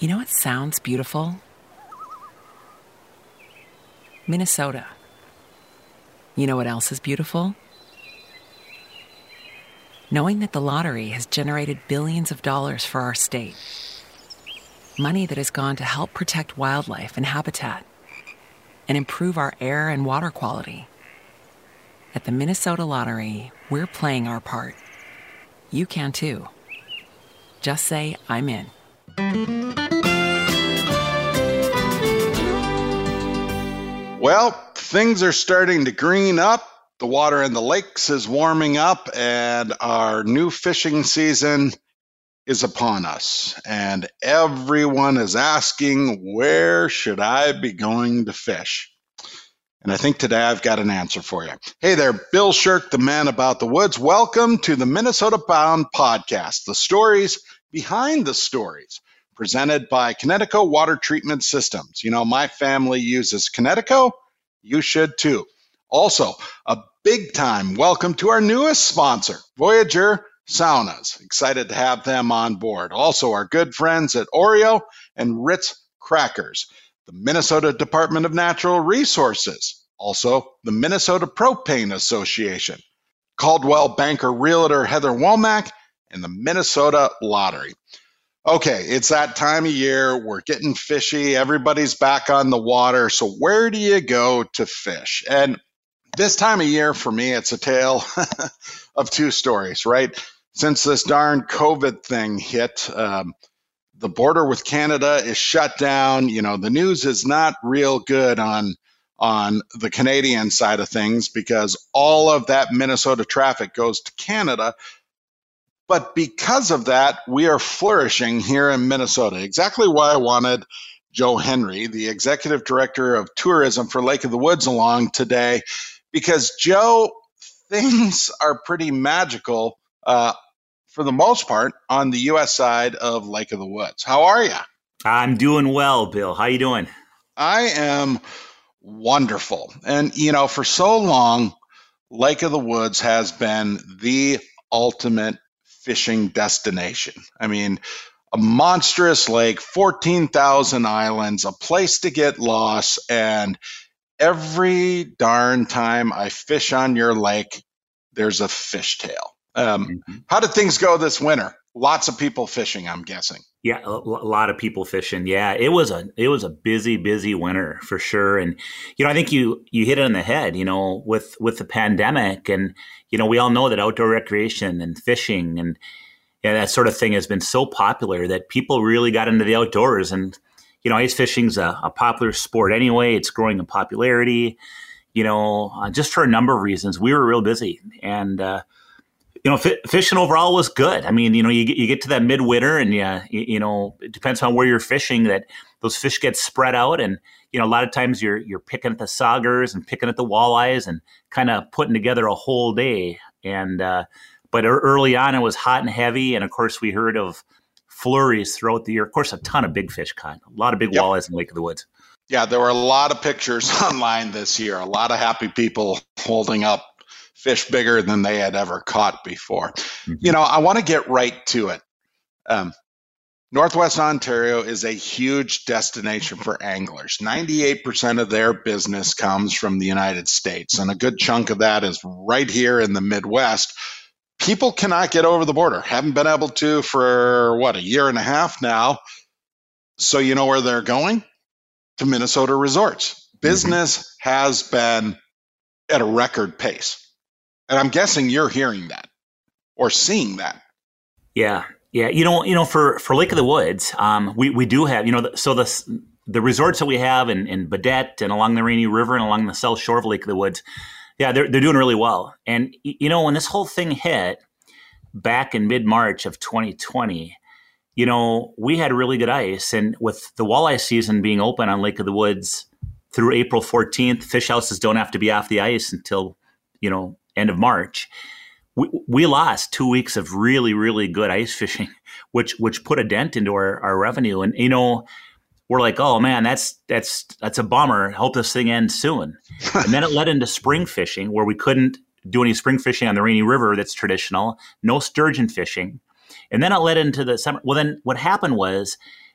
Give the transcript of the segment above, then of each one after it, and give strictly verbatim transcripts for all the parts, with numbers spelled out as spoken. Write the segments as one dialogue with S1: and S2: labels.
S1: You know what sounds beautiful? Minnesota. You know what else is beautiful? Knowing that the lottery has generated billions of dollars for our state. Money that has gone to help protect wildlife and habitat and improve our air and water quality. At the Minnesota Lottery, we're playing our part. You can too. Just say, I'm in.
S2: Well, things are starting to green up. The water in the lakes is warming up, and our new fishing season is upon us. And everyone is asking, where should I be going to fish? And I think today I've got an answer for you. Hey there, Bill Shirk, the man about the woods. Welcome to the Minnesota Bound Podcast, the stories behind the stories, presented by Kinetico Water Treatment Systems. You know, my family uses Kinetico. You should too. Also, a big time welcome to our newest sponsor, Voyager Saunas. Excited to have them on board. Also, our good friends at Oreo and Ritz Crackers, the Minnesota Department of Natural Resources, also the Minnesota Propane Association, Caldwell Banker Realtor Heather Womack, and the Minnesota Lottery. Okay, it's that time of year. We're getting fishy. Everybody's back on the water. So where do you go to fish? And this time of year, for me, it's a tale of two stories, right? Since this darn COVID thing hit, um, the border with Canada is shut down. You know, the news is not real good on, on the Canadian side of things because all of that Minnesota traffic goes to Canada. But because of that, we are flourishing here in Minnesota. Exactly why I wanted Joe Henry, the Executive Director of Tourism for Lake of the Woods, along today, because Joe, things are pretty magical uh, for the most part on the U S side of Lake of the Woods. How are you?
S3: I'm doing well, Bill. How you doing?
S2: I am wonderful. And, you know, for so long, Lake of the Woods has been the ultimate fishing destination. I mean, a monstrous lake, fourteen thousand islands, a place to get lost. And every darn time I fish on your lake, there's a fishtail. Um, mm-hmm. How did things go this winter? Lots of people fishing, I'm guessing.
S3: Yeah, a lot of people fishing. Yeah, it was a it was a busy, busy winter for sure. And you know, I think you you hit it on the head. You know, with with the pandemic, and you know, we all know that outdoor recreation and fishing and yeah, that sort of thing has been so popular that people really got into the outdoors. And you know, ice fishing's a, a popular sport anyway. It's growing in popularity. You know, uh, just for a number of reasons, we were real busy and. Uh, You know, f- fishing overall was good. I mean, you know, you get, you get to that midwinter and, yeah, you, you know, it depends on where you're fishing that those fish get spread out. And, you know, a lot of times you're you're picking at the saugers and picking at the walleyes and kind of putting together a whole day. And uh, but early on, it was hot and heavy. And, of course, we heard of flurries throughout the year. Of course, a ton of big fish caught, a lot of big yep. walleyes in Lake of the Woods.
S2: Yeah, there were a lot of pictures online this year, a lot of happy people holding up fish bigger than they had ever caught before. Mm-hmm. You know, I want to get right to it. Um, Northwest Ontario is a huge destination for anglers. ninety-eight percent of their business comes from the United States, and a good chunk of that is right here in the Midwest. People cannot get over the border. Haven't been able to for, what, a year and a half now. So you know where they're going? To Minnesota resorts. Business mm-hmm. has been at a record pace. And I'm guessing you're hearing that or seeing that.
S3: Yeah, yeah. You know, you know, for, for Lake of the Woods, um, we, we do have, you know, so the the resorts that we have in, in Badette and along the Rainy River and along the south shore of Lake of the Woods, yeah, they're they're doing really well. And you know, when this whole thing hit back in mid March of twenty twenty, you know, we had really good ice, and with the walleye season being open on Lake of the Woods through April fourteenth, fish houses don't have to be off the ice until, you know, end of March. We, we lost two weeks of really, really good ice fishing, which which put a dent into our, our revenue. And, you know, we're like, oh, man, that's that's that's a bummer. Hope this thing ends soon. And then it led into spring fishing where we couldn't do any spring fishing on the Rainy River that's traditional, no sturgeon fishing. And then it led into the summer. Well, then what happened was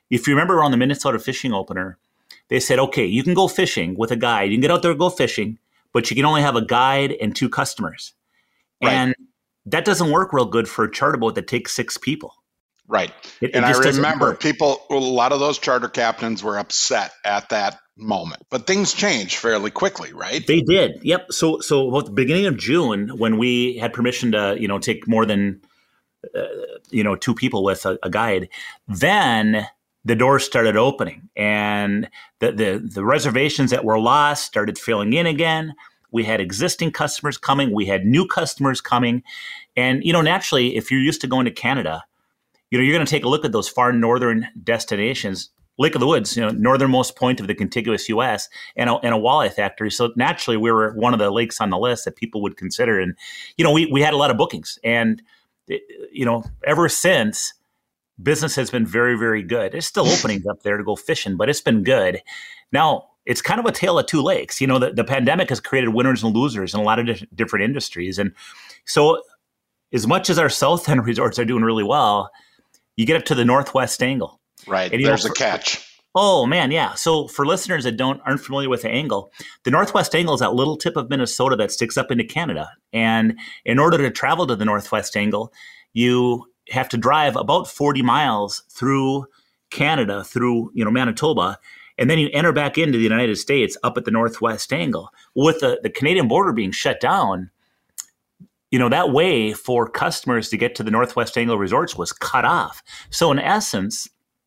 S3: if you remember on the Minnesota fishing opener, they said, okay, you can go fishing with a guide. You can get out there and go fishing, but you can only have a guide and two customers.
S2: Right.
S3: And that doesn't work real good for a charter boat that takes six people.
S2: Right.
S3: It,
S2: and
S3: it
S2: I remember people, a lot of those charter captains were upset at that moment, but things changed fairly quickly, right?
S3: They did. Yep. So, so at the beginning of June, when we had permission to, you know, take more than, uh, you know, two people with a, a guide, then the doors started opening, and the, the the reservations that were lost started filling in again. We had existing customers coming. We had new customers coming. And, you know, naturally, if you're used to going to Canada, you know, you're going to take a look at those far northern destinations, Lake of the Woods, you know, northernmost point of the contiguous U S, and a, and a walleye factory. So naturally, we were one of the lakes on the list that people would consider. And, you know, we, we had a lot of bookings. And, you know, ever since, business has been very, very good. There's still openings up there to go fishing, but it's been good. Now, it's kind of a tale of two lakes. You know, the, the pandemic has created winners and losers in a lot of di- different industries. And so as much as our South End resorts are doing really well, you get up to the Northwest Angle.
S2: Right.
S3: And,
S2: There's
S3: know, for,
S2: a catch.
S3: Oh, man, yeah. So for listeners that don't aren't familiar with the angle, the Northwest Angle is that little tip of Minnesota that sticks up into Canada. And in order to travel to the Northwest Angle, you have to drive about forty miles through Canada, through, you know, Manitoba, and then you enter back into the United States up at the Northwest Angle. With the, the Canadian border being shut down, you know, that way for customers to get to the Northwest Angle resorts was cut off. So in essence,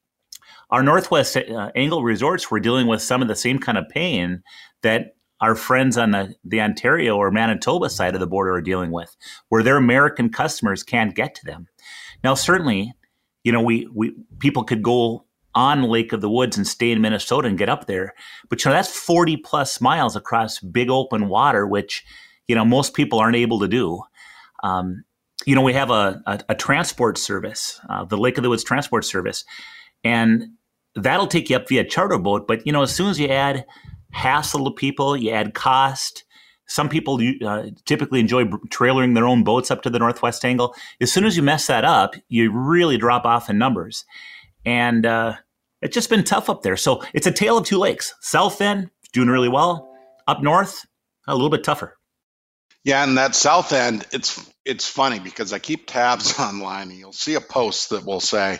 S3: our Northwest uh, Angle resorts were dealing with some of the same kind of pain that our friends on the, the Ontario or Manitoba side of the border are dealing with, where their American customers can't get to them. Now, certainly, you know, we, we people could go on Lake of the Woods and stay in Minnesota and get up there. But, you know, that's forty plus miles across big open water, which, you know, most people aren't able to do. Um, you know, we have a, a, a transport service, uh, the Lake of the Woods transport service, and that'll take you up via charter boat. But, you know, as soon as you add hassle to people, you add cost. Some people uh, typically enjoy trailering their own boats up to the Northwest Angle. As soon as you mess that up, you really drop off in numbers. And uh, it's just been tough up there. So it's a tale of two lakes. South End, doing really well. Up north, a little bit tougher.
S2: Yeah, and that South End, it's it's funny because I keep tabs online, and you'll see a post that will say,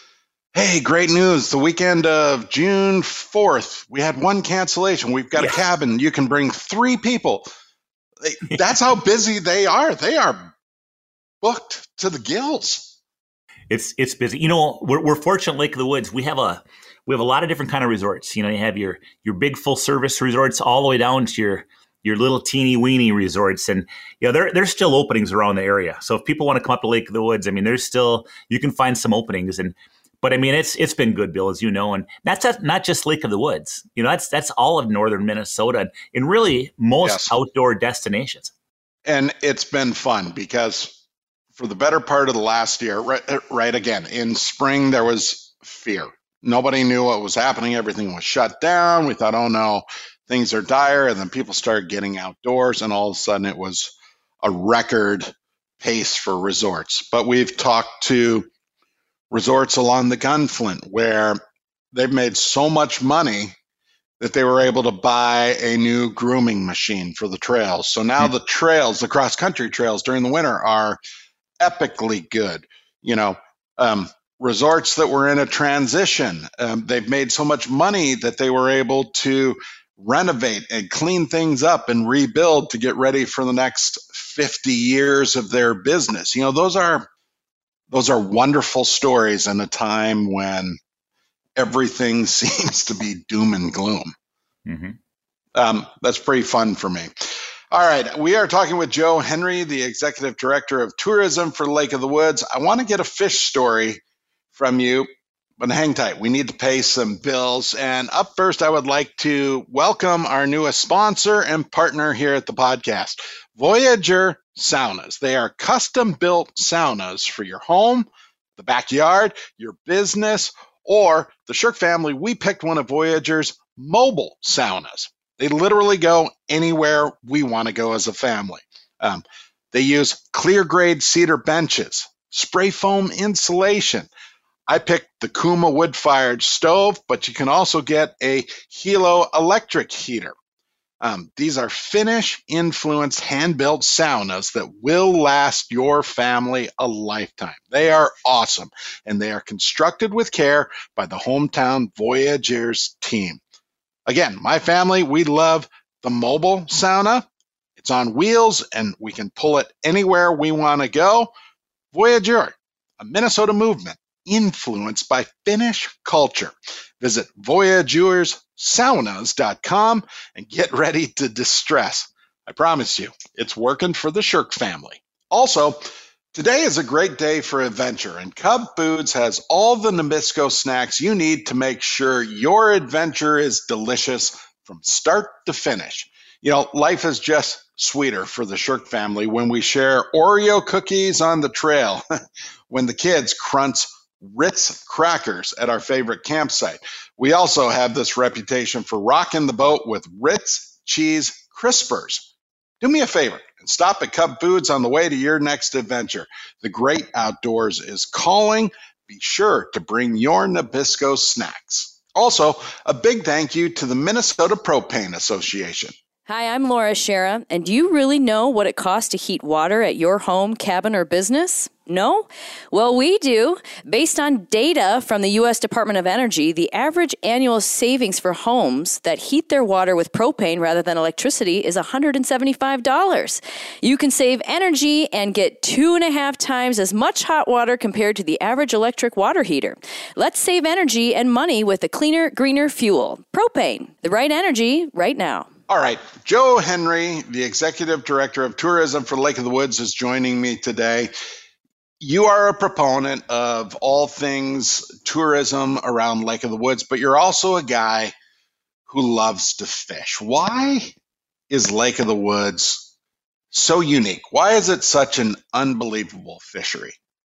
S2: hey, great news. The weekend of June fourth, we had one cancellation. We've got yeah. a cabin. You can bring three people. That's how busy they are. They are booked to the gills.
S3: It's it's busy. You know, we're we're fortunate, Lake of the Woods. We have a we have a lot of different kind of resorts. You know, you have your your big full service resorts all the way down to your your little teeny weeny resorts, and you know there there's still openings around the area. So if people want to come up to Lake of the Woods, I mean, there's still you can find some openings. And but I mean, it's it's been good, Bill, as you know, and that's not just Lake of the Woods. You know, that's that's all of northern Minnesota and really most yes. outdoor destinations.
S2: And it's been fun because for the better part of the last year, right, right again, in spring, there was fear. Nobody knew what was happening. Everything was shut down. We thought, oh no, things are dire. And then people started getting outdoors, and all of a sudden it was a record pace for resorts. But we've talked to resorts along the Gunflint where they've made so much money that they were able to buy a new grooming machine for the trails. So now mm-hmm. the trails, the cross-country trails during the winter are epically good. You know, um, resorts that were in a transition, um, they've made so much money that they were able to renovate and clean things up and rebuild to get ready for the next fifty years of their business. You know, those are those are wonderful stories in a time when everything seems to be doom and gloom. Mm-hmm. Um, that's pretty fun for me. All right, we are talking with Joe Henry, the Executive Director of Tourism for Lake of the Woods. I want to get a fish story from you, but hang tight. We need to pay some bills. And up first, I would like to welcome our newest sponsor and partner here at the podcast, Voyager Saunas. They are custom-built saunas for your home, the backyard, your business, or the Shirk family. We picked one of Voyager's mobile saunas. They literally go anywhere we want to go as a family. Um, they use clear grade cedar benches, spray foam insulation, I picked the Kuma wood-fired stove, but you can also get a Hilo electric heater. Um, these are Finnish-influenced hand-built saunas that will last your family a lifetime. They are awesome, and they are constructed with care by the hometown Voyageurs team. Again, my family, we love the mobile sauna. It's on wheels, and we can pull it anywhere we want to go. Voyageur, a Minnesota movement influenced by Finnish culture. Visit voyageurs saunas dot com and get ready to distress. I promise you, it's working for the Shirk family. Also, today is a great day for adventure, and Cub Foods has all the Nabisco snacks you need to make sure your adventure is delicious from start to finish. You know, life is just sweeter for the Shirk family when we share Oreo cookies on the trail, when the kids crunch Ritz crackers at our favorite campsite. We also have this reputation for rocking the boat with Ritz cheese crispers. Do me a favor and stop at Cub Foods on the way to your next adventure. The great outdoors is calling. Be sure to bring your Nabisco snacks. Also, a big thank you to the Minnesota Propane Association.
S4: Hi, I'm Laura Shera, and do you really know what it costs to heat water at your home, cabin, or business? No? Well, we do. Based on data from the U S Department of Energy, the average annual savings for homes that heat their water with propane rather than electricity is one hundred seventy-five dollars. You can save energy and get two and a half times as much hot water compared to the average electric water heater. Let's save energy and money with a cleaner, greener fuel. Propane, the right energy right now.
S2: All right, Joe Henry, the Executive Director of Tourism for Lake of the Woods, is joining me today. You are a proponent of all things tourism around Lake of the Woods, but you're also a guy who loves to fish. Why is Lake of the Woods so unique? Why is it such an unbelievable fishery?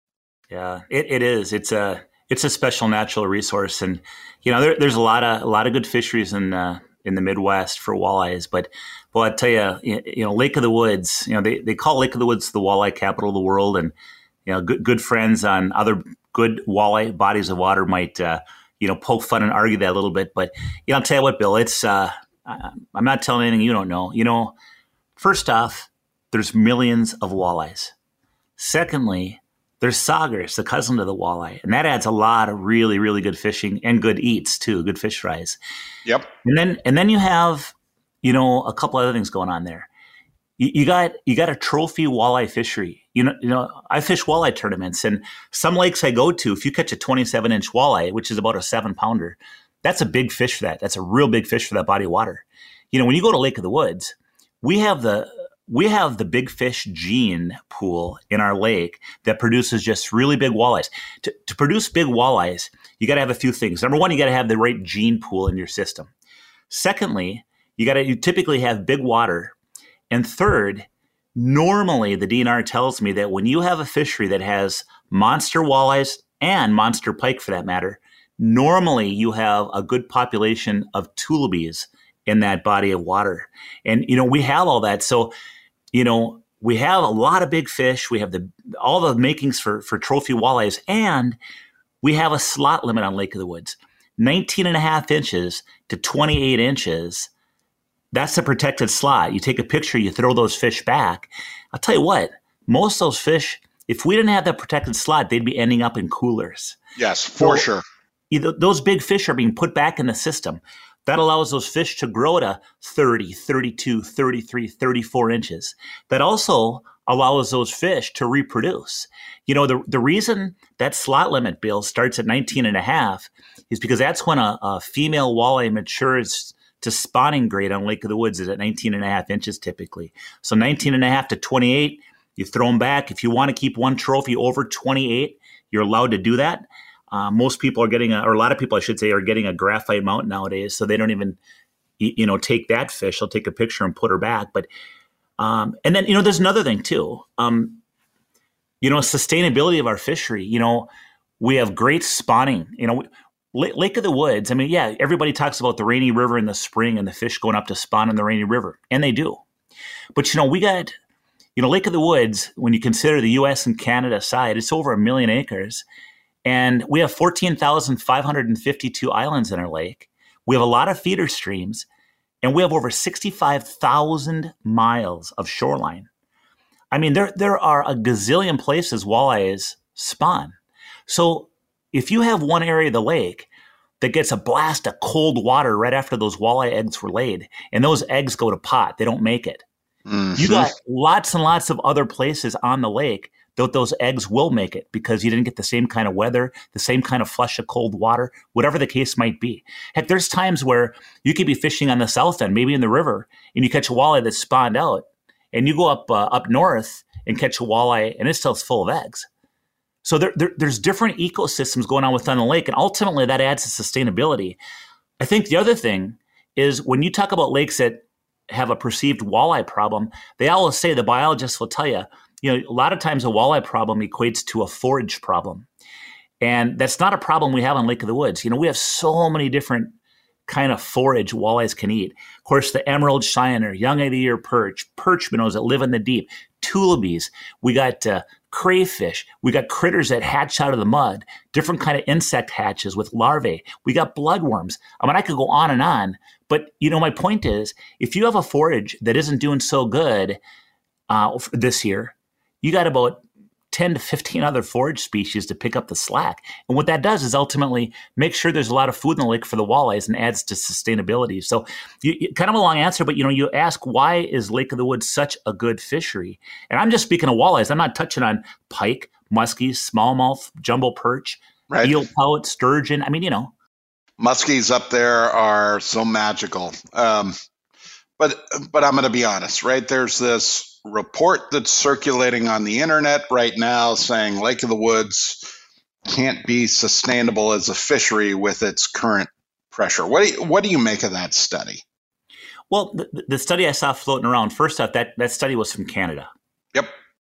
S3: Yeah, it, it is. It's a it's a special natural resource, and you know there, there's a lot of a lot of good fisheries in uh, in the Midwest for walleyes. But well, I tell you, you know, Lake of the Woods. You know, they they call Lake of the Woods the walleye capital of the world, and you know, good good friends on other good walleye bodies of water might uh, you know poke fun and argue that a little bit. But you know, I'll tell you what, Bill. It's uh, I'm not telling anything you don't know. You know, first off, there's millions of walleyes. Secondly, there's saugers, the cousin to the walleye, and that adds a lot of really, really good fishing and good eats too, good fish fries.
S2: Yep.
S3: And then and then you have, you know, a couple other things going on there. You, you got you got a trophy walleye fishery. You know, you know, I fish walleye tournaments, and some lakes I go to, if you catch a twenty-seven inch walleye, which is about a seven pounder, that's a big fish for that. That's a real big fish for that body of water. You know, when you go to Lake of the Woods, we have the We have the big fish gene pool in our lake that produces just really big walleyes. To, to produce big walleyes, you got to have a few things. Number one, you got to have the right gene pool in your system. Secondly, you got to you typically have big water. And third, normally the D N R tells me that when you have a fishery that has monster walleyes and monster pike for that matter, normally you have a good population of tulibies in that body of water. And, you know, we have all that. So, you know, we have a lot of big fish. We have the all the makings for, for trophy walleyes, and we have a slot limit on Lake of the Woods. nineteen and a half inches to twenty-eight inches. That's a protected slot. You take a picture, you throw those fish back. I'll tell you what, most of those fish, if we didn't have that protected slot, they'd be ending up in coolers.
S2: Yes, for
S3: so,
S2: sure.
S3: Either, those big fish are being put back in the system. That allows those fish to grow to thirty, thirty-two, thirty-three, thirty-four inches. That also allows those fish to reproduce. You know, the, the reason that slot limit, Bill, starts at nineteen and a half is because that's when a, a female walleye matures to spawning grade on Lake of the Woods is at nineteen and a half inches typically. So nineteen and a half to twenty-eight, you throw them back. If you want to keep one trophy over twenty-eight, you're allowed to do that. Uh, most people are getting, a, or a lot of people, I should say, are getting a graphite mount nowadays, so they don't even, you know, take that fish. They'll take a picture and put her back. But, um, and then, you know, there's another thing too. Um, you know, sustainability of our fishery. You know, we have great spawning. You know, Lake of the Woods. I mean, yeah, everybody talks about the Rainy River in the spring and the fish going up to spawn in the Rainy River, and they do. But you know, we got, you know, Lake of the Woods. When you consider the U S and Canada side, it's over a million acres. And we have fourteen thousand five hundred fifty-two islands in our lake. We have a lot of feeder streams, and we have over sixty-five thousand miles of shoreline. I mean, there, there are a gazillion places walleyes spawn. So if you have one area of the lake that gets a blast of cold water right after those walleye eggs were laid, and those eggs go to pot, they don't make it. Mm-hmm. You got lots and lots of other places on the lake that those eggs will make it because you didn't get the same kind of weather, the same kind of flush of cold water, whatever the case might be. Heck, there's times where you could be fishing on the south end, maybe in the river, and you catch a walleye that's spawned out, and you go up uh, up north and catch a walleye, and it's still full of eggs. So there, there, there's different ecosystems going on within the lake, and ultimately that adds to sustainability. I think the other thing is when you talk about lakes that have a perceived walleye problem, they always say, the biologists will tell you, you know, a lot of times a walleye problem equates to a forage problem. And that's not a problem we have on Lake of the Woods. You know, we have so many different kind of forage walleyes can eat. Of course, the emerald shiner, young of the year perch, perch minnows that live in the deep, tulibies. We got uh, crayfish. We got critters that hatch out of the mud, different kind of insect hatches with larvae. We got bloodworms. I mean, I could go on and on. But, you know, my point is, if you have a forage that isn't doing so good uh, this year, you got about ten to fifteen other forage species to pick up the slack. And what that does is ultimately make sure there's a lot of food in the lake for the walleyes and adds to sustainability. So you, you, kind of a long answer, but you know, you ask, why is Lake of the Woods such a good fishery? And I'm just speaking of walleyes. I'm not touching on pike, muskies, smallmouth, jumbo perch, right, eel pout, sturgeon. I mean, you know.
S2: Muskies up there are so magical. Um, but but I'm going to be honest, right? There's this report that's circulating on the internet right now saying Lake of the Woods can't be sustainable as a fishery with its current pressure. What do you, what do you make of that study?
S3: Well, the, the study I saw floating around, first off, that, that study was from Canada.
S2: Yep.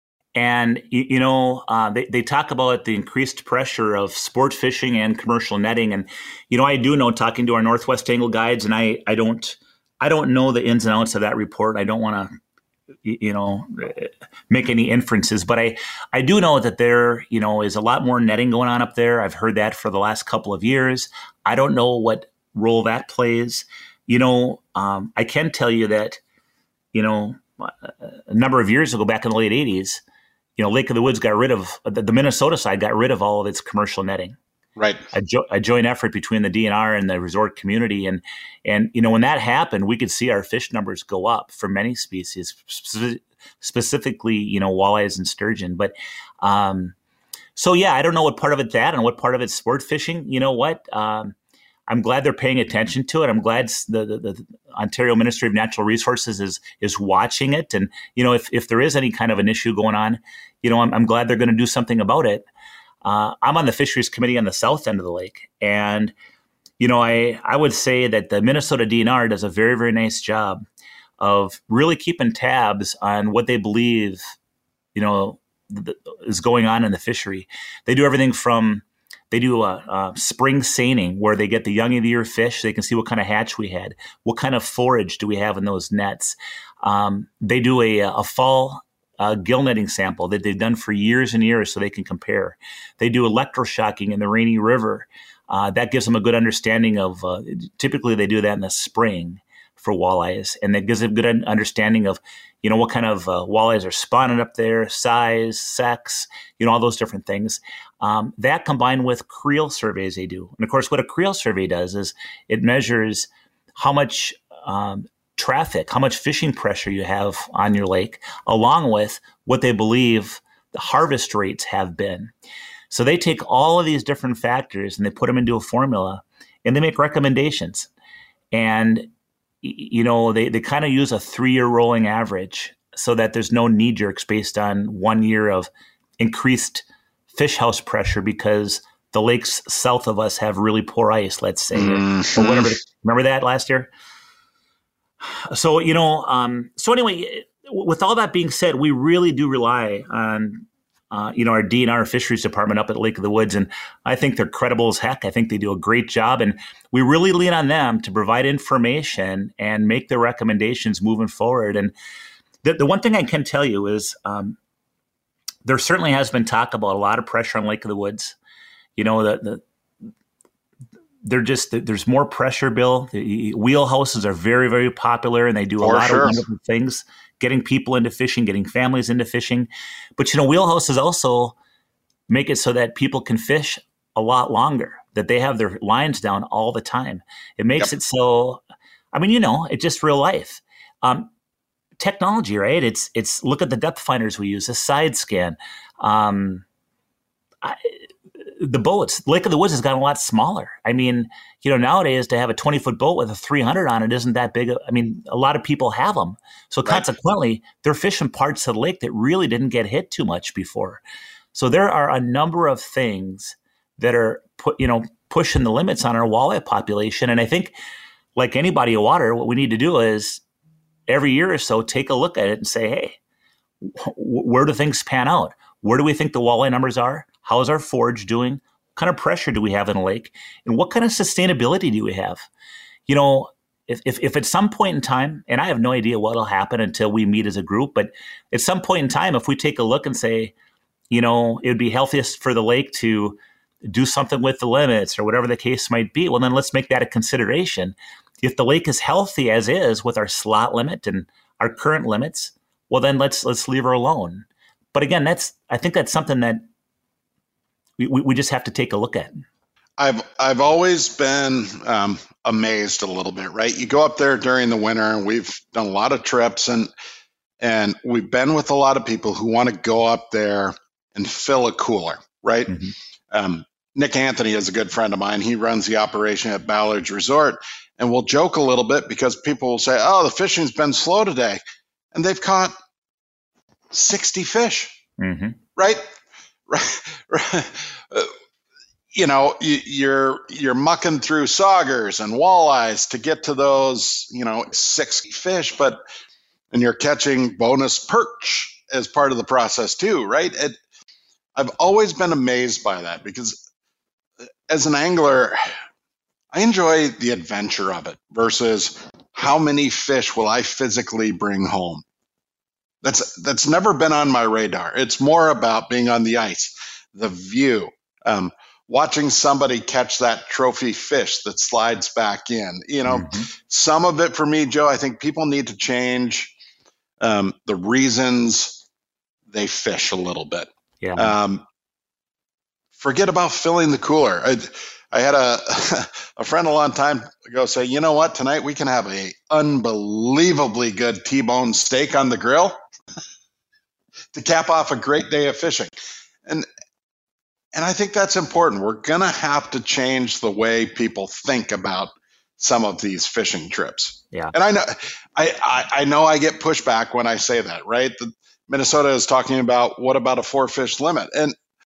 S3: And, you, you know, uh, they, they talk about the increased pressure of sport fishing and commercial netting. And, you know, I do know, talking to our Northwest Angle guides, and I, I don't I don't know the ins and outs of that report. I don't want to, you know, make any inferences, but I, I do know that there, you know, is a lot more netting going on up there. I've heard that for the last couple of years. I don't know what role that plays. You know, um, I can tell you that, you know, a number of years ago, back in the late eighties, you know, Lake of the Woods got rid of, the, the Minnesota side got rid of all of its commercial netting.
S2: Right.
S3: A, jo- a joint effort between the D N R and the resort community. And, and, you know, when that happened, we could see our fish numbers go up for many species, spe- specifically, you know, walleyes and sturgeon. But, um, so yeah, I don't know what part of it's that and what part of it's sport fishing. You know what? Um, I'm glad they're paying attention to it. I'm glad the, the, the Ontario Ministry of Natural Resources is, is watching it. And, you know, if, if there is any kind of an issue going on, you know, I'm, I'm glad they're going to do something about it. Uh, I'm on the fisheries committee on the south end of the lake. And, you know, I, I would say that the Minnesota D N R does a very, very nice job of really keeping tabs on what they believe, you know, th- is going on in the fishery. They do everything from, they do a, a spring seining where they get the young of the year fish. So they can see what kind of hatch we had. What kind of forage do we have in those nets? Um, they do a, a fall Uh, gill netting sample that they've done for years and years so they can compare. They do electroshocking in the Rainy River. Uh, that gives them a good understanding of, uh, typically they do that in the spring for walleyes. And that gives them a good understanding of, you know, what kind of uh, walleyes are spawning up there, size, sex, you know, all those different things. Um, that combined with creel surveys they do. And of course, what a creel survey does is it measures how much um, traffic, how much fishing pressure you have on your lake, along with what they believe the harvest rates have been. So they take all of these different factors and they put them into a formula and they make recommendations. And, you know, they, they kind of use a three-year rolling average so that there's no knee-jerks based on one year of increased fish house pressure because the lakes south of us have really poor ice, let's say. Mm-hmm. Or whatever. Remember that last year? So, you know, um, so anyway, with all that being said, we really do rely on, uh, you know, our D N R fisheries department up at Lake of the Woods. And I think they're credible as heck. I think they do a great job. And we really lean on them to provide information and make the recommendations moving forward. And the, the one thing I can tell you is um, there certainly has been talk about a lot of pressure on Lake of the Woods. You know, the, the they're just, there's more pressure, Bill. The wheelhouses are very, very popular, and they do a
S2: For
S3: lot
S2: sure.
S3: of wonderful things, getting people into fishing, getting families into fishing. But, you know, wheelhouses also make it so that people can fish a lot longer, that they have their lines down all the time. It makes
S2: Yep.
S3: it so, I mean, you know, it's just real life. Um, technology, right? It's, it's look at the depth finders we use, a side scan. Um, I, the boats, Lake of the Woods has gotten a lot smaller. I mean, you know, nowadays to have a twenty foot boat with a three hundred on it isn't that big. I mean, a lot of people have them. So
S2: Right.
S3: consequently, they're fishing parts of the lake that really didn't get hit too much before. So there are a number of things that are put, you know, pushing the limits on our walleye population. And I think, like any body of water, what we need to do is every year or so take a look at it and say, hey, wh- where do things pan out? Where do we think the walleye numbers are? How is our forage doing? What kind of pressure do we have in a lake? And what kind of sustainability do we have? You know, if, if, if at some point in time, and I have no idea what will happen until we meet as a group, but at some point in time, if we take a look and say, you know, it would be healthiest for the lake to do something with the limits or whatever the case might be, well, then let's make that a consideration. If the lake is healthy as is with our slot limit and our current limits, well, then let's let's leave her alone. But again, that's I think that's something that we, we just have to take a look at.
S2: I've I've always been um, amazed a little bit, right? You go up there during the winter, and we've done a lot of trips, and and we've been with a lot of people who want to go up there and fill a cooler, right?
S3: Mm-hmm.
S2: Um, Nick Anthony is a good friend of mine. He runs the operation at Ballard's Resort, and we'll joke a little bit because people will say, "Oh, the fishing's been slow today," and they've caught sixty fish,
S3: Mm-hmm.
S2: right? Right. right. Uh, you know, you, you're you're mucking through saugers and walleyes to get to those, you know, sixty fish, but and you're catching bonus perch as part of the process too, right? It, I've always been amazed by that because as an angler, I enjoy the adventure of it versus how many fish will I physically bring home. That's that's never been on my radar. It's more about being on the ice, the view, um, watching somebody catch that trophy fish that slides back in. You know,
S3: Mm-hmm.
S2: some of it for me, Joe, I think people need to change um, the reasons they fish a little bit.
S3: Yeah.
S2: Um, forget about filling the cooler. I, I had a a friend a long time ago say, you know what, tonight we can have a unbelievably good T-bone steak on the grill to cap off a great day of fishing. And and I think that's important. We're going to have to change the way people think about some of these fishing trips.
S3: Yeah.
S2: And I know I, I, I know I get pushback when I say that, right? The, Minnesota is talking about what about a four fish limit? And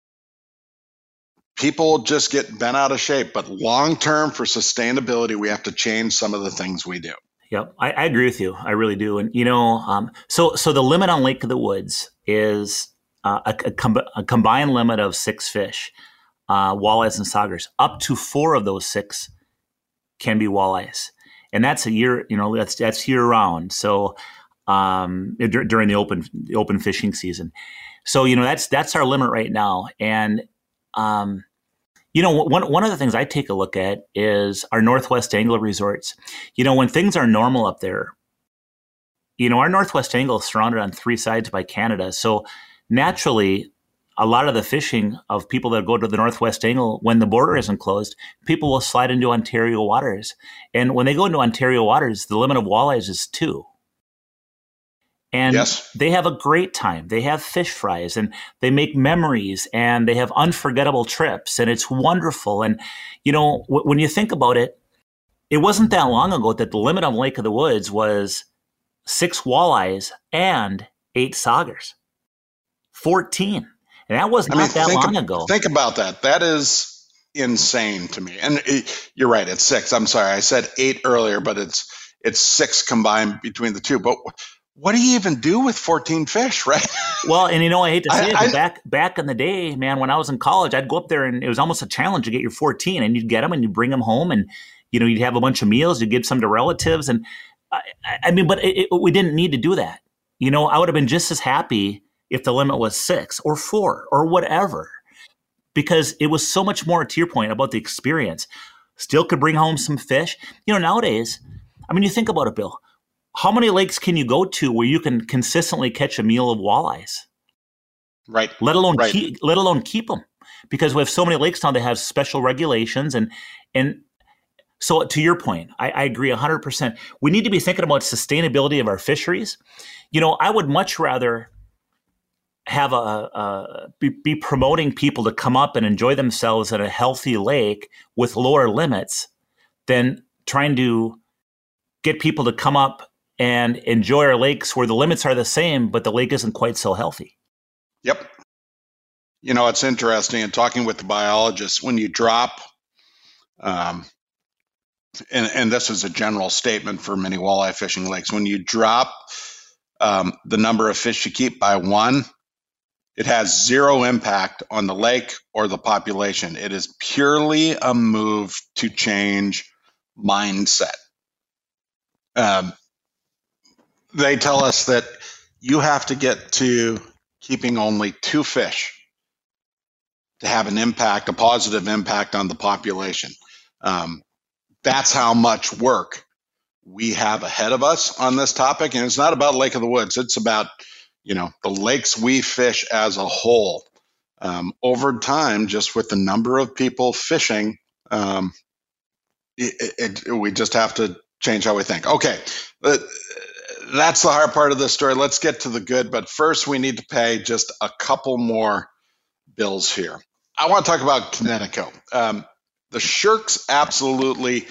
S2: people just get bent out of shape. But long term, for sustainability, we have to change some of the things we do.
S3: Yep, I, I agree with you. I really do. And you know, um, so so the limit on Lake of the Woods is uh, a, a, com- a combined limit of six fish, uh, walleyes and saugers. Up to four of those six can be walleyes, and that's a year. You know, that's that's year round. So um, d- during the open the open fishing season. So you know, that's that's our limit right now. And um, you know, one one of the things I take a look at is our Northwest Angler resorts. You know, when things are normal up there, you know, our Northwest Angle is surrounded on three sides by Canada. So naturally, a lot of the fishing of people that go to the Northwest Angle, when the border isn't closed, people will slide into Ontario waters. And when they go into Ontario waters, the limit of walleyes is two. And
S2: Yes.
S3: they have a great time. They have fish fries and they make memories and they have unforgettable trips and it's wonderful. And, you know, w- when you think about it, it wasn't that long ago that the limit on Lake of the Woods was six walleyes and eight saugers. fourteen. And that was not
S2: I mean,
S3: that
S2: think,
S3: long ago.
S2: Think about that. That is insane to me. And it, you're right. It's six. I'm sorry. I said eight earlier, but it's it's six combined between the two. But what do you even do with fourteen fish, right?
S3: Well, and you know, I hate to say
S2: I-
S3: it, but
S2: I-
S3: back back in the day, man, when I was in college, I'd go up there and it was almost a challenge to get your fourteen, and you'd get them and you'd bring them home, and you know, you'd have a bunch of meals, you'd give some to relatives, and I, I mean, but it, it, we didn't need to do that. You know, I would have been just as happy if the limit was six or four or whatever. because it was so much more, to your point, about the experience. Still could bring home some fish. You know, nowadays, I mean, you think about it, Bill. How many lakes can you go to where you can consistently catch a meal of walleyes?
S2: Right.
S3: Let alone
S2: right.
S3: keep, let alone keep them, because we have so many lakes now that have special regulations, and and so to your point, I, I agree one hundred percent. We need to be thinking about sustainability of our fisheries. You know, I would much rather have a, a be, be promoting people to come up and enjoy themselves at a healthy lake with lower limits than trying to get people to come up and enjoy our lakes where the limits are the same, but the lake isn't quite so healthy.
S2: Yep. You know, it's interesting in talking with the biologists, when you drop, um, and, and this is a general statement for many walleye fishing lakes, when you drop um, the number of fish you keep by one, it has zero impact on the lake or the population. It is purely a move to change mindset. Um, they tell us that you have to get to keeping only two fish to have an impact, a positive impact on the population. Um, that's how much work we have ahead of us on this topic. And it's not about Lake of the Woods. It's about, you know, the lakes we fish as a whole. Um, over time, just with the number of people fishing, um, it, it, it, we just have to change how we think. Okay, uh, that's the hard part of this story. Let's get to the good. But first, we need to pay just a couple more bills here. I want to talk about Kinetico. Um, the Shirks absolutely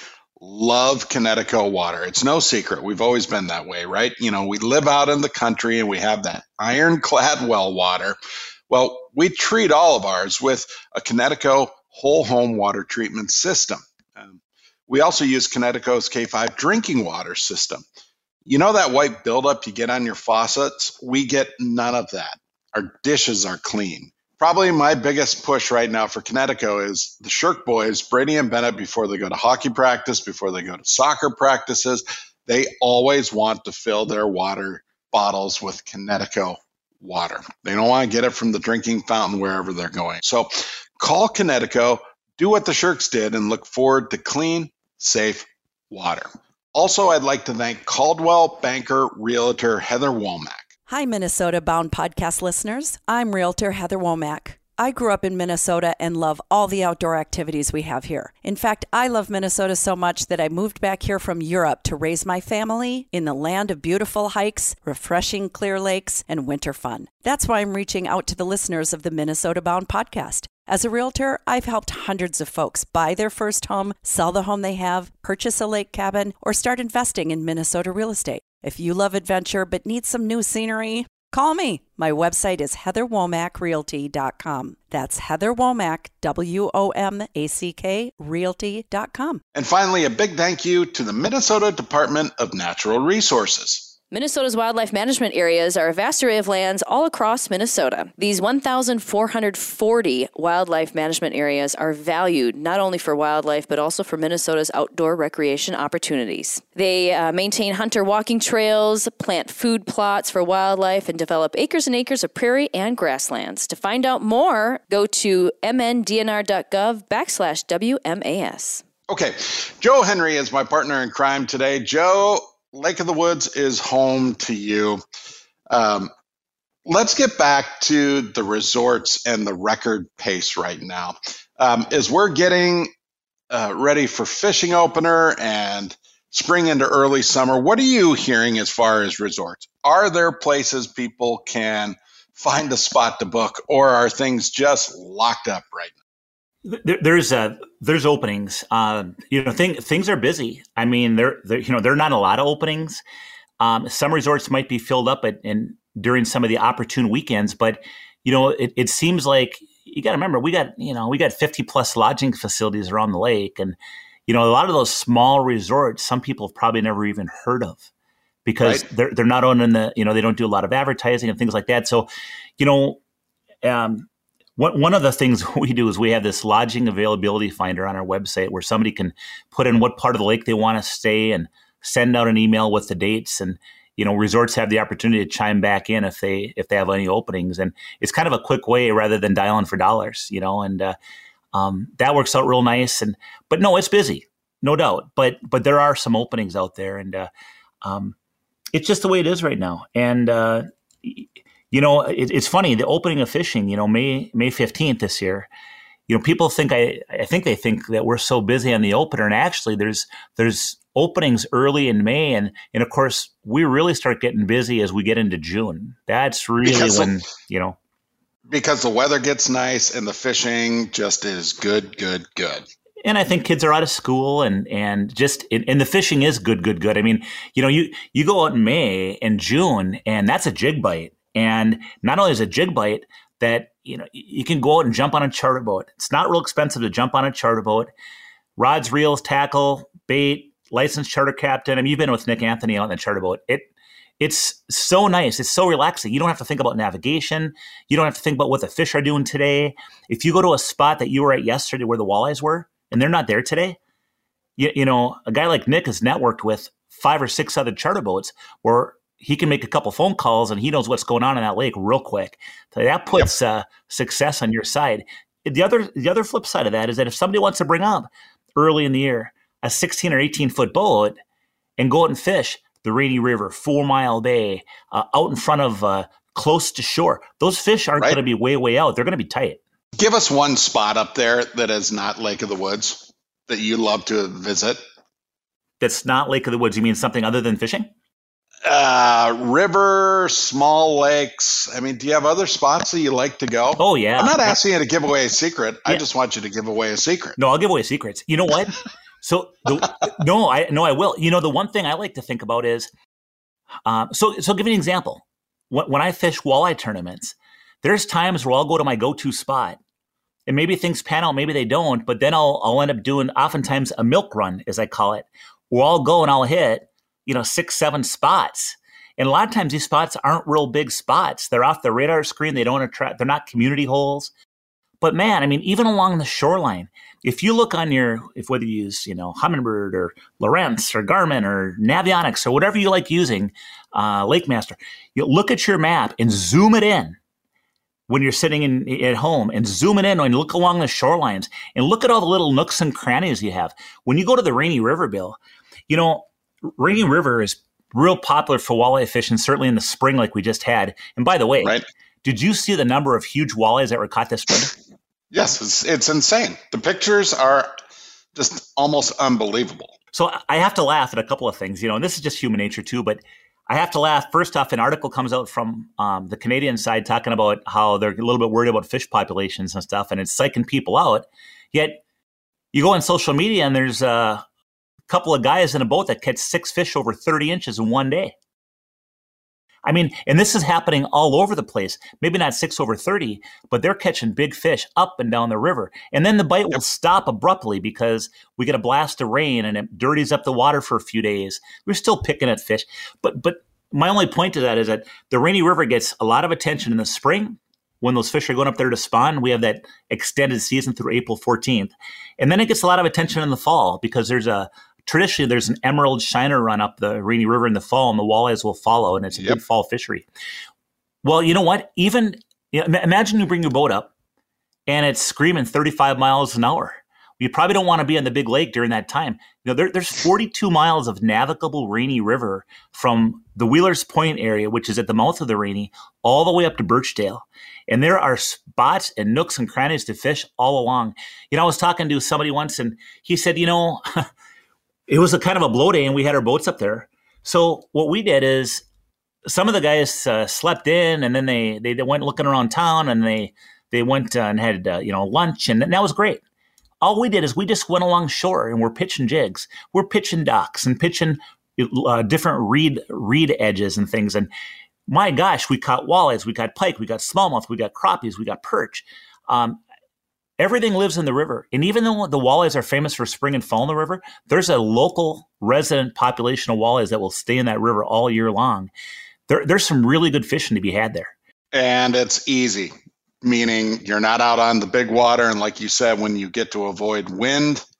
S2: love Kinetico water. It's no secret. We've always been that way, right? You know, we live out in the country and we have that ironclad well water. Well, we treat all of ours with a Kinetico whole home water treatment system. Um, we also use Kinetico's K five drinking water system. You know that white buildup you get on your faucets? We get none of that. Our dishes are clean. Probably my biggest push right now for Kinetico is the Shirk boys, Brady and Bennett, before they go to hockey practice, before they go to soccer practices, they always want to fill their water bottles with Kinetico water. They don't want to get it from the drinking fountain wherever they're going. So call Kinetico, do what the Shirks did, and look forward to clean, safe water. Also, I'd like to thank Caldwell Banker Realtor Heather Womack.
S5: Hi, Minnesota Bound podcast listeners. I'm Realtor Heather Womack. I grew up in Minnesota and love all the outdoor activities we have here. In fact, I love Minnesota so much that I moved back here from Europe to raise my family in the land of beautiful hikes, refreshing clear lakes, and winter fun. That's why I'm reaching out to the listeners of the Minnesota Bound podcast. As a realtor, I've helped hundreds of folks buy their first home, sell the home they have, purchase a lake cabin, or start investing in Minnesota real estate. If you love adventure but need some new scenery, call me. My website is heather womack realty dot com. That's Heather Womack, W O M A C K, realty dot com.
S2: And finally, a big thank you to the Minnesota Department of Natural Resources.
S4: Minnesota's wildlife management areas are a vast array of lands all across Minnesota. These one thousand four hundred forty wildlife management areas are valued not only for wildlife, but also for Minnesota's outdoor recreation opportunities. They uh, maintain hunter walking trails, plant food plots for wildlife, and develop acres and acres of prairie and grasslands. To find out more, go to m n d n r dot gov backslash W M A S.
S2: Okay, Joe Henry is my partner in crime today. Joe, Lake of the Woods is home to you. Um, let's get back to the resorts and the record pace right now. Um, as we're getting uh, ready for fishing opener and spring into early summer, what are you hearing as far as resorts? Are there places people can find a spot to book, or are things just locked up right now?
S3: There, there's uh, there's openings. Uh, you know, thing, things are busy. I mean, there, there, you know, there are not a lot of openings. Um, some resorts might be filled up at, and during some of the opportune weekends, but you know, it, it seems like you got to remember we got you know we got fifty plus lodging facilities around the lake, and you know, a lot of those small resorts, some people have probably never even heard of because right. they're they're not on in the you know they don't do a lot of advertising and things like that. So, you know. Um, One of the things we do is we have this lodging availability finder on our website where somebody can put in what part of the lake they want to stay and send out an email with the dates. And, you know, resorts have the opportunity to chime back in if they if they have any openings. And it's kind of a quick way rather than dialing for dollars, you know, and uh, um, that works out real nice. And but no, it's busy, no doubt. But but there are some openings out there, and uh, um, it's just the way it is right now. And uh, you know, it, it's funny, the opening of fishing, you know, May May fifteenth this year. You know, people think I, I think they think that we're so busy on the opener, and actually, there's there's openings early in May, and and of course, we really start getting busy as we get into June. That's really because when of, you know,
S2: because the weather gets nice and the fishing just is good, good, good.
S3: And I think kids are out of school, and and just and the fishing is good, good, good. I mean, you know, you you go out in May and June, and that's a jig bite, and not only is it a jig bite that, you know, you can go out and jump on a charter boat. It's not real expensive to jump on a charter boat. Rods, reels, tackle, bait, licensed charter captain. I mean, you've been with Nick Anthony on the charter boat. It, it's so nice. It's so relaxing. You don't have to think about navigation. You don't have to think about what the fish are doing today. If you go to a spot that you were at yesterday where the walleyes were, and they're not there today, you, you know, a guy like Nick has networked with five or six other charter boats where he can make a couple phone calls and he knows what's going on in that lake real quick. So that puts yep. uh, success on your side. The other the other flip side of that is that if somebody wants to bring up early in the year a sixteen or eighteen foot boat and go out and fish the Rainy River, Four Mile Bay, uh, out in front of uh, close to shore, those fish aren't right. going to be way, way out. They're going to be tight.
S2: Give us one spot up there that is not Lake of the Woods that you love to visit.
S3: That's not Lake of the Woods. You mean something other than fishing?
S2: Uh, river, small lakes. I mean, do you have other spots that you like to go?
S3: Oh, yeah.
S2: I'm not asking you to give away a secret.
S3: Yeah.
S2: I just want you to give away a secret.
S3: No, I'll give away secrets. You know what? so, the, no, I no, I will. You know, the one thing I like to think about is, um, so, so give you an example. When, when I fish walleye tournaments, there's times where I'll go to my go-to spot, and maybe things pan out, maybe they don't, but then I'll I'll end up doing oftentimes a milk run, as I call it, where I'll go and I'll hit, you know, six, seven spots. And a lot of times these spots aren't real big spots. They're off the radar screen. They don't attract, they're not community holes. But man, I mean, even along the shoreline, if you look on your, if whether you use, you know, Humminbird or Lowrance or Garmin or Navionics or whatever you like using, uh, LakeMaster, you look at your map and zoom it in when you're sitting in at home, and zoom it in and look along the shorelines and look at all the little nooks and crannies you have. When you go to the Rainy River, Bill, you know, Rainy River is real popular for walleye fishing, certainly in the spring like we just had. And by the way,
S2: right.
S3: Did you see the number of huge walleyes that were caught this spring?
S2: Yes, it's, it's insane. The pictures are just almost unbelievable.
S3: So I have to laugh at a couple of things, you know, and this is just human nature too, but I have to laugh. First off, an article comes out from um, the Canadian side talking about how they're a little bit worried about fish populations and stuff, and it's psyching people out. Yet you go on social media and there's a couple of guys in a boat that catch six fish over thirty inches in one day. I mean, and this is happening all over the place. Maybe not six over thirty, but they're catching big fish up and down the river. And then the bite will stop abruptly because we get a blast of rain and it dirties up the water for a few days. We're still picking at fish. But but my only point to that is that the Rainy River gets a lot of attention in the spring when those fish are going up there to spawn. We have that extended season through April fourteenth. And then it gets a lot of attention in the fall because there's a Traditionally, there's an emerald shiner run up the Rainy River in the fall, and the walleyes will follow, and it's a yep. big fall fishery. Well, you know what? Even you know, imagine you bring your boat up, and it's screaming thirty-five miles an hour. You probably don't want to be on the big lake during that time. You know, there, there's forty-two miles of navigable Rainy River from the Wheelers Point area, which is at the mouth of the Rainy, all the way up to Birchdale. And there are spots and nooks and crannies to fish all along. You know, I was talking to somebody once, and he said, you know, it was a kind of a blow day and we had our boats up there. So what we did is some of the guys uh, slept in, and then they, they, they went looking around town, and they, they went uh, and had, uh, you know, lunch, and that was great. All we did is we just went along shore and we're pitching jigs. We're pitching docks and pitching uh, different reed, reed edges and things. And my gosh, we caught walleyes, we got pike, we got smallmouth, we got crappies, we got perch. Um, Everything lives in the river. And even though the walleyes are famous for spring and fall in the river, there's a local resident population of walleyes that will stay in that river all year long. There, there's some really good fishing to be had there.
S2: And it's easy, meaning you're not out on the big water. And like you said, when you get to avoid wind,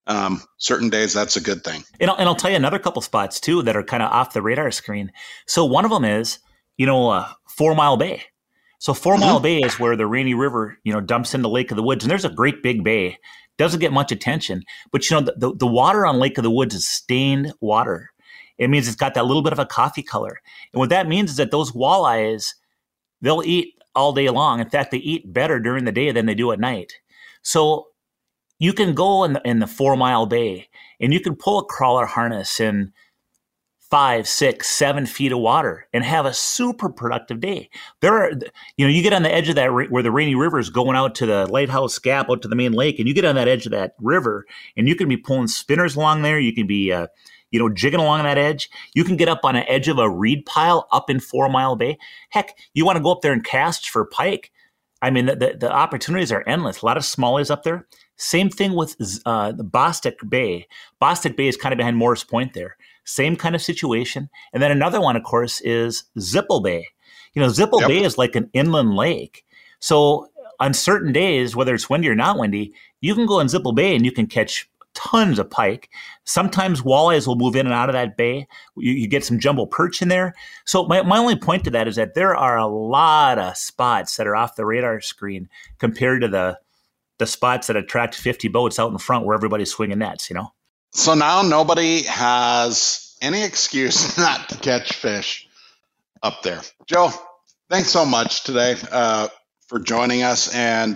S2: Um, certain days, that's a good thing.
S3: And I'll, and I'll tell you another couple spots, too, that are kind of off the radar screen. So one of them is, you know, uh, Four Mile Bay. So Four Mile mm-hmm. Bay is where the Rainy River, you know, dumps into Lake of the Woods. And there's a great big bay. Doesn't get much attention. But, you know, the, the, the water on Lake of the Woods is stained water. It means it's got that little bit of a coffee color. And what that means is that those walleyes, they'll eat all day long. In fact, they eat better during the day than they do at night. So you can go in the, in the Four Mile Bay and you can pull a crawler harness in five, six, seven feet of water and have a super productive day. There are, you know, you get on the edge of that where the Rainy River is going out to the Lighthouse Gap, out to the main lake, and you get on that edge of that river and you can be pulling spinners along there. You can be, uh, you know, jigging along that edge. You can get up on an edge of a reed pile up in Four Mile Bay. Heck, you want to go up there and cast for pike. I mean, the, the, the opportunities are endless. A lot of smallies up there. Same thing with uh, the Bostic Bay. Bostic Bay is kind of behind Morris Point there. Same kind of situation. And then another one, of course, is Zipple Bay. You know, Zipple yep. Bay is like an inland lake. So on certain days, whether it's windy or not windy, you can go in Zipple Bay and you can catch tons of pike. Sometimes walleyes will move in and out of that bay. You, you get some jumbo perch in there. So my, my only point to that is that there are a lot of spots that are off the radar screen compared to the the spots that attract fifty boats out in front where everybody's swinging nets, you know?
S2: So now nobody has any excuse not to catch fish up there. Joe, thanks so much today uh, for joining us. And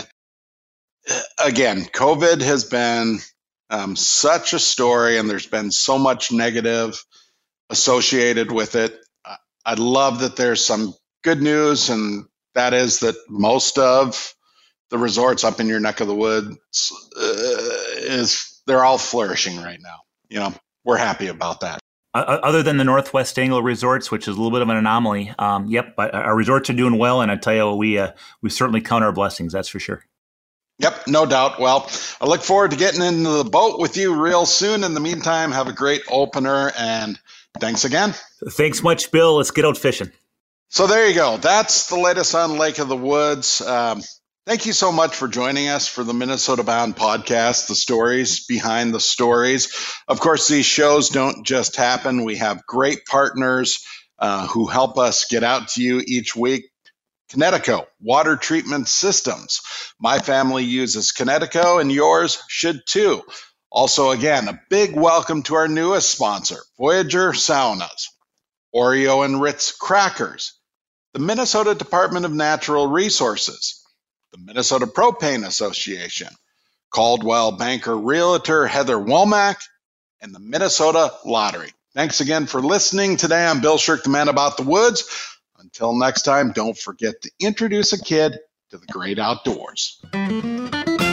S2: again, COVID has been um, such a story, and there's been so much negative associated with it. I love that there's some good news, and that is that most of the resorts up in your neck of the woods uh, is they're all flourishing right now. You know, we're happy about that.
S3: Uh, other than the Northwest Angler resorts, which is a little bit of an anomaly, um, yep, our resorts are doing well, and I tell you, we uh, we certainly count our blessings. That's for sure.
S2: Yep, no doubt. Well, I look forward to getting into the boat with you real soon. In the meantime, have a great opener, and thanks again.
S3: Thanks much, Bill. Let's get out fishing.
S2: So there you go. That's the latest on Lake of the Woods. Um, Thank you so much for joining us for the Minnesota Bound podcast, the stories behind the stories. Of course, these shows don't just happen. We have great partners uh, who help us get out to you each week. Kinetico Water Treatment Systems. My family uses Kinetico, and yours should too. Also, again, a big welcome to our newest sponsor, Voyager Saunas, Oreo and Ritz Crackers, the Minnesota Department of Natural Resources, the Minnesota Propane Association, Caldwell Banker Realtor Heather Womack, and the Minnesota Lottery. Thanks again for listening. Today I'm Bill Shirk, the man about the woods. Until next time, don't forget to introduce a kid to the great outdoors.